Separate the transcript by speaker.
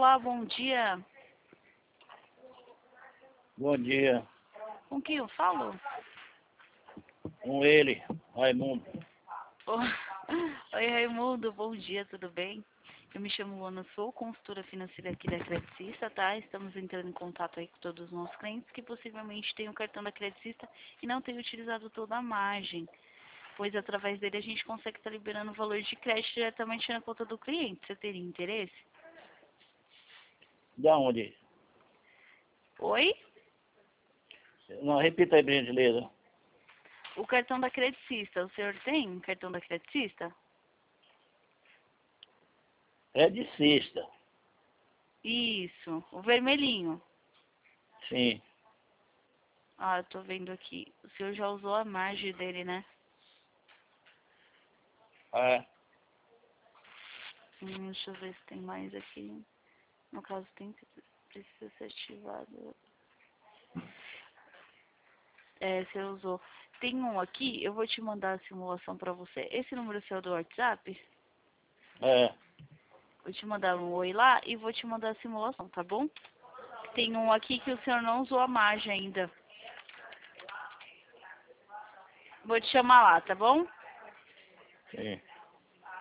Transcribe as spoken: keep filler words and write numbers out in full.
Speaker 1: Olá, bom dia.
Speaker 2: Bom dia.
Speaker 1: Com quem eu falo?
Speaker 2: Com ele, Raimundo.
Speaker 1: Oh, oi, Raimundo, bom dia, tudo bem? Eu me chamo Luana, sou consultora financeira aqui da Credicista, tá? Estamos entrando em contato aí com todos os nossos clientes que possivelmente têm o cartão da Credicista e não têm utilizado toda a margem, pois através dele a gente consegue estar liberando o valor de crédito diretamente na conta do cliente. Você teria interesse?
Speaker 2: Da onde?
Speaker 1: Oi?
Speaker 2: Não, repita aí, por gentileza.
Speaker 1: O cartão da Credicista, o senhor tem cartão da Credicista?
Speaker 2: É de sexta.
Speaker 1: Isso, o vermelhinho.
Speaker 2: Sim.
Speaker 1: Ah, eu tô vendo aqui. O senhor já usou a margem dele, né?
Speaker 2: É.
Speaker 1: Hum, deixa eu ver se tem mais aqui. No caso, tem que precisa ser ativado. É, você usou. Tem um aqui, eu vou te mandar a simulação pra você. Esse número seu é do WhatsApp?
Speaker 2: É.
Speaker 1: Vou te mandar um oi lá e vou te mandar a simulação, tá bom? Tem um aqui que o senhor não usou a margem ainda. Vou te chamar lá, tá bom?
Speaker 2: Sim.